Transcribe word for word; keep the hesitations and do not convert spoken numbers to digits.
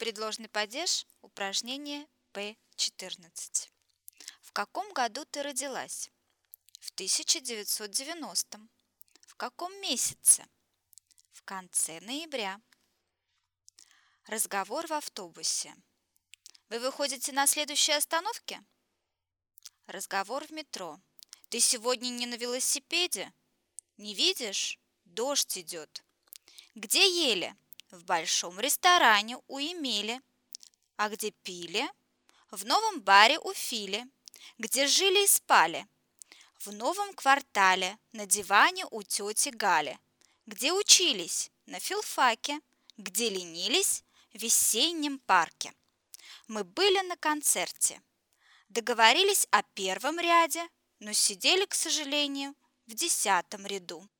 Предложный падеж, упражнение П четырнадцать. В каком году ты родилась? В тысяча девятьсот девяностом. В каком месяце? В конце ноября. Разговор в автобусе. Вы выходите на следующей остановке? Разговор в метро. Ты сегодня не на велосипеде? Не видишь? Дождь идет. Где ели? В большом ресторане у Эмили. А где пили? В новом баре у Фили. Где жили и спали? В новом квартале, на диване у тети Гали. Где учились? На филфаке. Где ленились? В весеннем парке. Мы были на концерте. Договорились о первом ряде, но сидели, к сожалению, в десятом ряду.